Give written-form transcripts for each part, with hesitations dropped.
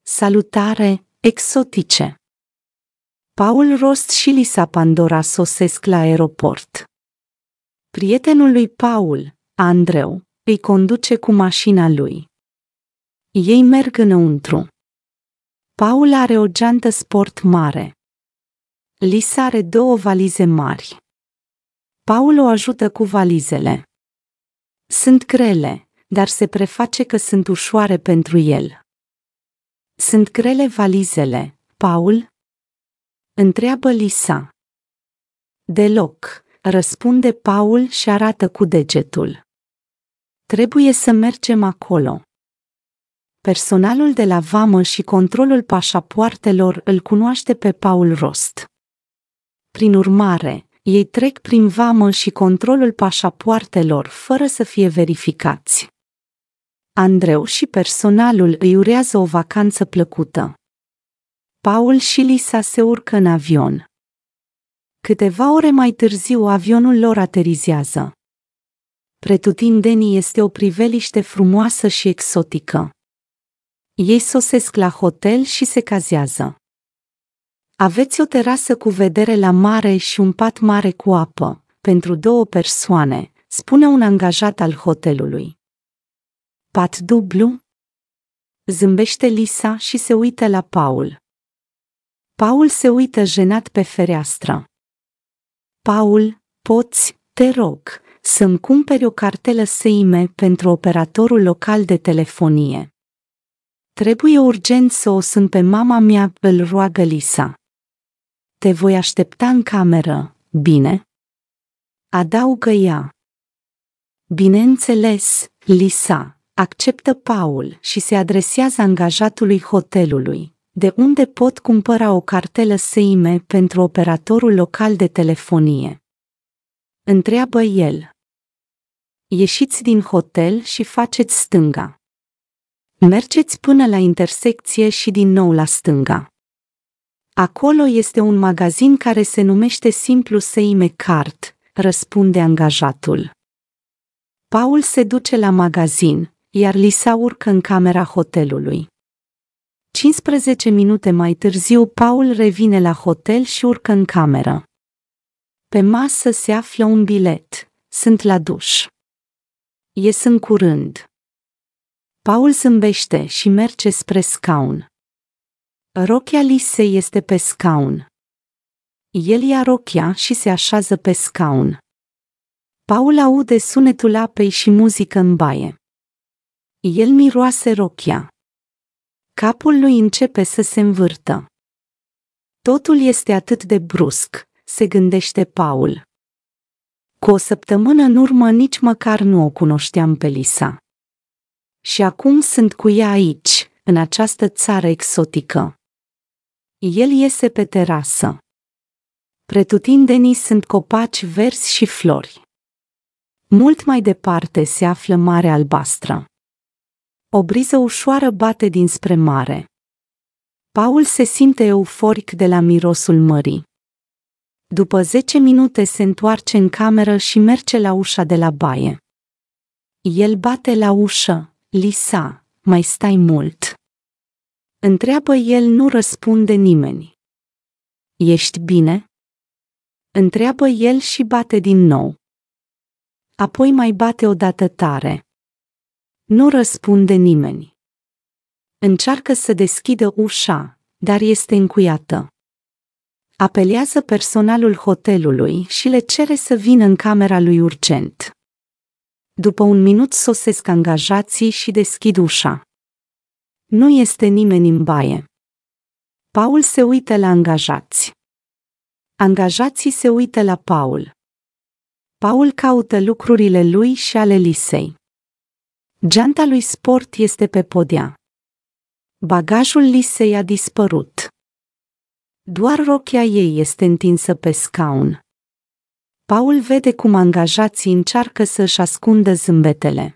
Salutare, exotice! Paul Rost și Lisa Pandora sosesc la aeroport. Prietenul lui Paul, Andreu, îi conduce cu mașina lui. Ei merg înăuntru. Paul are o geantă sport mare. Lisa are 2 valize mari. Paul o ajută cu valizele. Sunt grele, dar se preface că sunt ușoare pentru el. Sunt grele valizele, Paul? Întreabă Lisa. Deloc, răspunde Paul și arată cu degetul. Trebuie să mergem acolo. Personalul de la vamă și controlul pașapoartelor îl cunoaște pe Paul Rost. Prin urmare, ei trec prin vamă și controlul pașapoartelor fără să fie verificați. Andreu și personalul îi urează o vacanță plăcută. Paul și Lisa se urcă în avion. Câteva ore mai târziu avionul lor aterizează. Pretutindeni este o priveliște frumoasă și exotică. Ei sosesc la hotel și se cazează. Aveți o terasă cu vedere la mare și un pat mare cu apă, pentru 2 persoane, spune un angajat al hotelului. Pat dublu? Zâmbește Lisa și se uită la Paul. Paul se uită jenat pe fereastră. Paul, poți, te rog, să-mi cumperi o cartelă SIM pentru operatorul local de telefonie. Trebuie urgent să o sun pe mama mea, îl roagă Lisa. Te voi aștepta în cameră, bine? Adaugă ea. Bineînțeles, Lisa, acceptă Paul și se adresează angajatului hotelului, de unde pot cumpăra o cartelă SIM pentru operatorul local de telefonie. Întreabă el. Ieșiți din hotel și faceți stânga. Mergeți până la intersecție și din nou la stânga. Acolo este un magazin care se numește simplu SIM Card, răspunde angajatul. Paul se duce la magazin, iar Lisa urcă în camera hotelului. 15 minute mai târziu, Paul revine la hotel și urcă în cameră. Pe masă se află un bilet. Sunt la duș. Ies în curând. Paul zâmbește și merge spre scaun. Rochia Lisei este pe scaun. El ia rochia și se așează pe scaun. Paul aude sunetul apei și muzică în baie. El miroase rochia. Capul lui începe să se învârtă. Totul este atât de brusc, se gândește Paul. Cu o săptămână în urmă nici măcar nu o cunoșteam pe Lisa. Și acum sunt cu ea aici, în această țară exotică. El iese pe terasă. Pretutindeni sunt copaci verzi și flori. Mult mai departe se află Marea Albastră. O briză ușoară bate dinspre mare. Paul se simte euforic de la mirosul mării. După 10 minute se întoarce în cameră și merge la ușa de la baie. El bate la ușă. Lisa, mai stai mult? Întreabă el, nu răspunde nimeni. Ești bine? Întreabă el și bate din nou. Apoi mai bate o dată tare. Nu răspunde nimeni. Încearcă să deschidă ușa, dar este încuiată. Apelează personalul hotelului și le cere să vină în camera lui urgent. După 1 minut sosesc angajații și deschid ușa. Nu este nimeni în baie. Paul se uită la angajați. Angajații se uită la Paul. Paul caută lucrurile lui și ale Lisei. Geanta lui sport este pe podea. Bagajul Lisei a dispărut. Doar rochia ei este întinsă pe scaun. Paul vede cum angajații încearcă să își ascundă zâmbetele.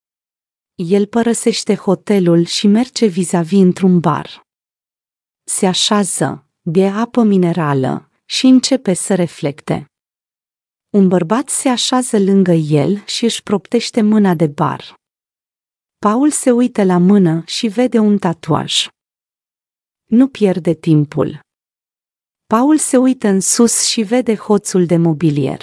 El părăsește hotelul și merge vis-a-vis într-un bar. Se așează, bea apă minerală și începe să reflecte. Un bărbat se așează lângă el și își proptește mâna de bar. Paul se uită la mână și vede un tatuaj. Nu pierde timpul. Paul se uită în sus și vede hoțul de mobilier.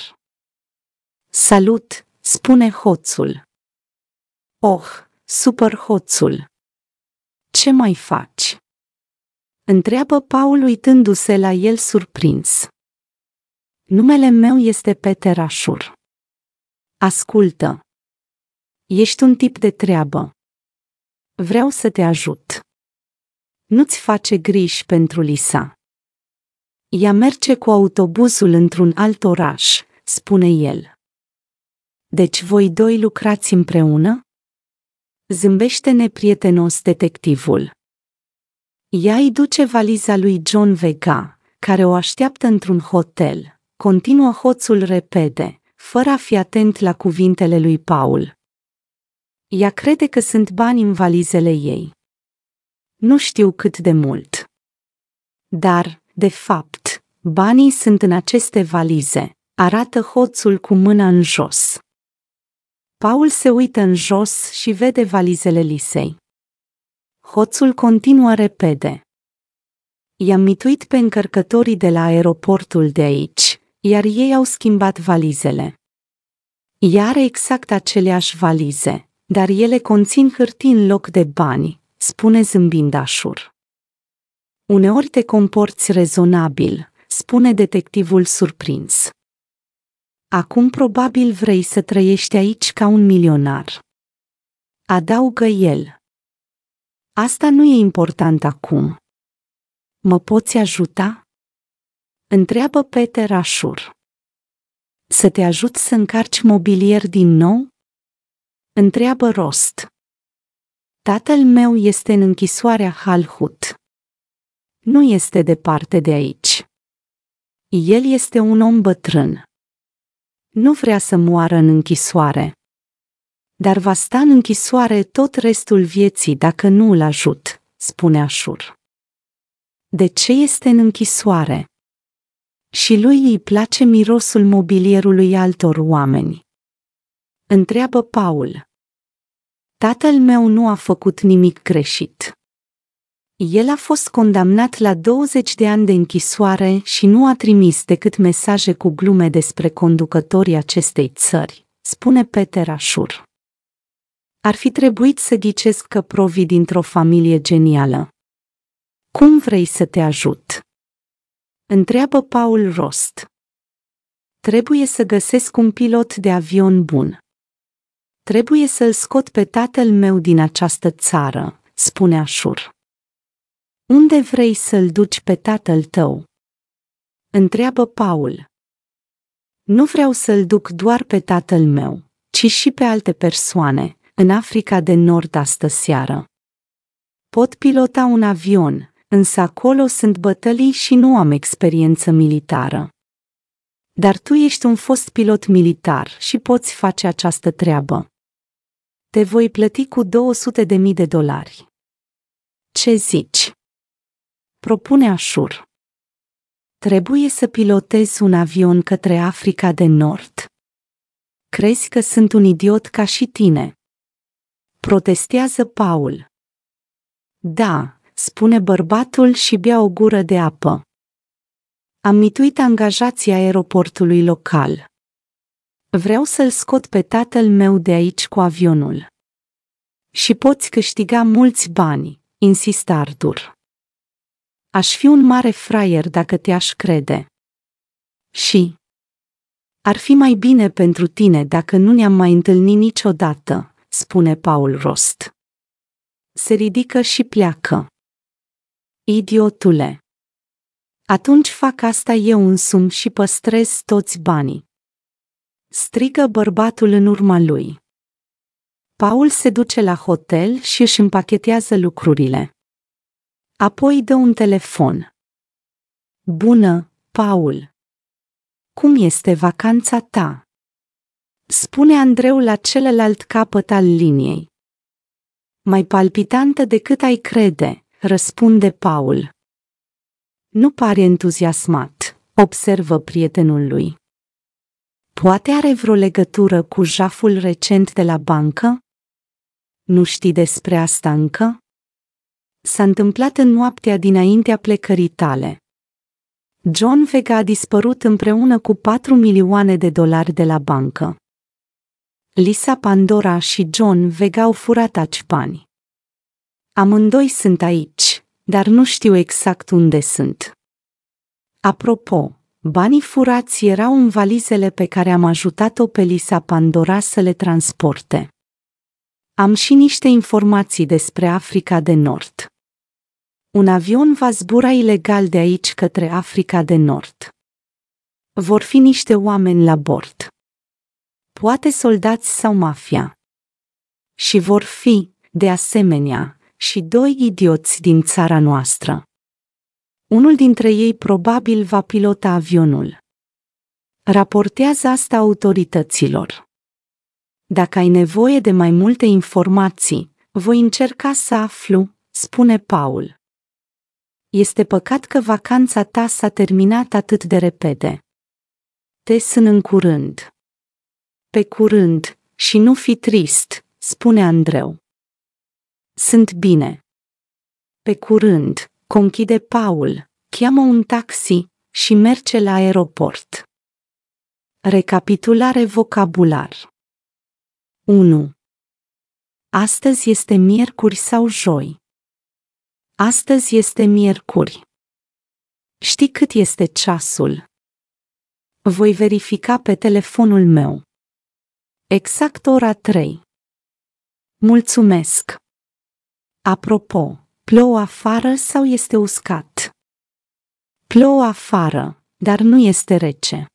Salut, spune hoțul. Oh, super hoțul! Ce mai faci? Întreabă Paul uitându-se la el surprins. Numele meu este Peter Ashur. Ascultă. Ești un tip de treabă. Vreau să te ajut. Nu-ți face griji pentru Lisa. Ea merge cu autobuzul într-un alt oraș, spune el. Deci voi doi lucrați împreună? Zâmbește neprietenos detectivul. Ea îi duce valiza lui John Vega, care o așteaptă într-un hotel. Continuă hoțul repede, fără a fi atent la cuvintele lui Paul. Ea crede că sunt bani în valizele ei. Nu știu cât de mult. Dar, de fapt, banii sunt în aceste valize, arată hoțul cu mâna în jos. Paul se uită în jos și vede valizele Lisei. Hoțul continuă repede. I-am mituit pe încărcătorii de la aeroportul de aici, iar ei au schimbat valizele. Ea are exact aceleași valize, dar ele conțin hârtii în loc de bani, spune zâmbind Ashur. Uneori te comporți rezonabil, spune detectivul surprins. Acum probabil vrei să trăiești aici ca un milionar. Adaugă el. Asta nu e important acum. Mă poți ajuta? Întreabă Peter Ashur. Să te ajut să încarci mobilier din nou? Întreabă Rost. Tatăl meu este în închisoarea Halhut. Nu este departe de aici. El este un om bătrân. Nu vrea să moară în închisoare. Dar va sta în închisoare tot restul vieții dacă nu îl ajut, spune Ashur. De ce este în închisoare? Și lui îi place mirosul mobilierului altor oameni. Întreabă Paul. Tatăl meu nu a făcut nimic greșit. El a fost condamnat la 20 de ani de închisoare și nu a trimis decât mesaje cu glume despre conducătorii acestei țări, spune Peter Ashur. Ar fi trebuit să ghicesc că provii dintr-o familie genială. Cum vrei să te ajut? Întreabă Paul Rost. Trebuie să găsesc un pilot de avion bun. Trebuie să-l scot pe tatăl meu din această țară, spune Ashur. Unde vrei să-l duci pe tatăl tău? Întreabă Paul. Nu vreau să-l duc doar pe tatăl meu, ci și pe alte persoane, în Africa de Nord astă seară. Pot pilota un avion, însă acolo sunt bătălii și nu am experiență militară. Dar tu ești un fost pilot militar și poți face această treabă. Te voi plăti cu $200.000. Ce zici? Propune Ashur. Trebuie să pilotezi un avion către Africa de Nord? Crezi că sunt un idiot ca și tine? Protestează Paul. Da, spune bărbatul și bea o gură de apă. Am mituit angajații aeroportului local. Vreau să-l scot pe tatăl meu de aici cu avionul. Și poți câștiga mulți bani, insistă Arthur. Aș fi un mare fraier dacă te-aș crede. Și ar fi mai bine pentru tine dacă nu ne-am mai întâlnit niciodată, spune Paul Rost. Se ridică și pleacă. Idiotule! Atunci fac asta eu însumi și păstrez toți banii. Strigă bărbatul în urma lui. Paul se duce la hotel și își împachetează lucrurile. Apoi dă un telefon. Bună, Paul! Cum este vacanța ta? Spune Andreu la celălalt capăt al liniei. Mai palpitantă decât ai crede, răspunde Paul. Nu pare entuziasmat, observă prietenul lui. Poate are vreo legătură cu jaful recent de la bancă? Nu știi despre asta încă? S-a întâmplat în noaptea dinaintea plecării tale. John Vega a dispărut împreună cu 4 milioane de dolari de la bancă. Lisa Pandora și John Vega au furat acești bani. Amândoi sunt aici, dar nu știu exact unde sunt. Apropo, banii furați erau în valizele pe care am ajutat-o pe Lisa Pandora să le transporte. Am și niște informații despre Africa de Nord. Un avion va zbura ilegal de aici către Africa de Nord. Vor fi niște oameni la bord. Poate soldați sau mafia. Și vor fi, de asemenea, și 2 idioți din țara noastră. Unul dintre ei probabil va pilota avionul. Raportează asta autorităților. Dacă ai nevoie de mai multe informații, voi încerca să aflu, spune Paul. Este păcat că vacanța ta s-a terminat atât de repede. Te sun în curând. Pe curând, și nu fi trist, spune Andreu. Sunt bine. Pe curând, conchide Paul, cheamă un taxi și merge la aeroport. Recapitulare vocabular. 1. Astăzi este miercuri sau joi? Astăzi este miercuri. Știi cât este ceasul? Voi verifica pe telefonul meu. Exact ora 3. Mulțumesc. Apropo, plouă afară sau este uscat? Plouă afară, dar nu este rece.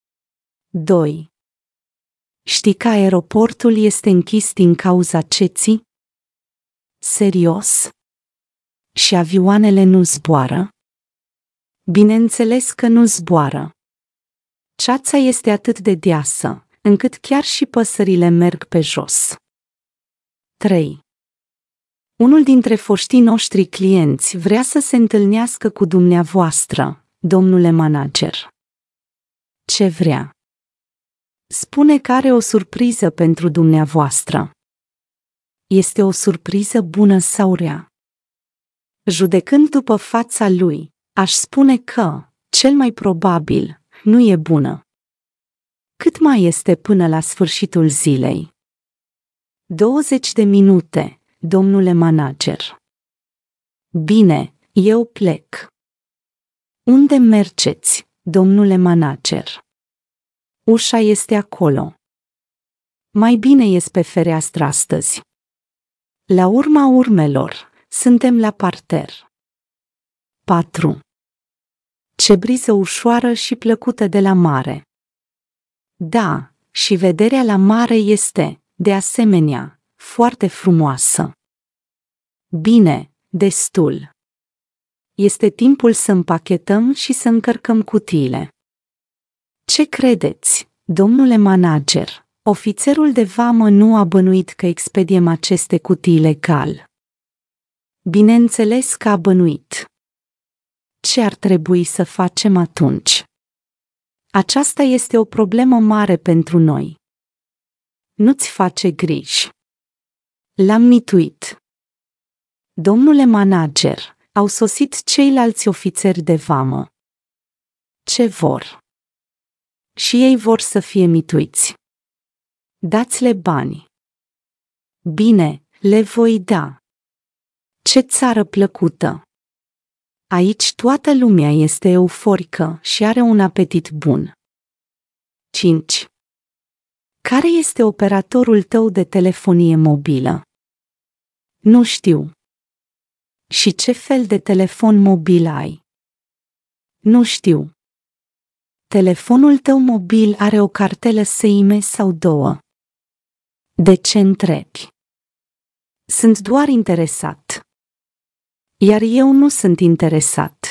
2. Știi că aeroportul este închis din cauza ceții? Serios? Și avioanele nu zboară? Bineînțeles că nu zboară. Ceața este atât de deasă, încât chiar și păsările merg pe jos. 3. Unul dintre foștii noștri clienți vrea să se întâlnească cu dumneavoastră, domnule manager. Ce vrea? Spune că are o surpriză pentru dumneavoastră. Este o surpriză bună sau rea? Judecând după fața lui, aș spune că, cel mai probabil, nu e bună. Cât mai este până la sfârșitul zilei? 20 de minute, domnule manager. Bine, eu plec. Unde mergeți, domnule manager? Ușa este acolo. Mai bine ies pe fereastră astăzi. La urma urmelor, suntem la parter. 4. Ce briză ușoară și plăcută de la mare. Da, și vederea la mare este, de asemenea, foarte frumoasă. Bine, destul. Este timpul să împachetăm și să încărcăm cutiile. Ce credeți, domnule manager? Ofițerul de vamă nu a bănuit că expediem aceste cutii legal. Bineînțeles că a bănuit. Ce ar trebui să facem atunci? Aceasta este o problemă mare pentru noi. Nu-ți face griji. L-am mituit. Domnule manager, au sosit ceilalți ofițeri de vamă. Ce vor? Și ei vor să fie mituiți. Dați-le bani. Bine, le voi da. Ce țară plăcută! Aici toată lumea este euforică și are un apetit bun. 5. Care este operatorul tău de telefonie mobilă? Nu știu. Și ce fel de telefon mobil ai? Nu știu. Telefonul tău mobil are o cartelă SIM sau 2? De ce întrebi? Sunt doar interesat. Iar eu nu sunt interesat.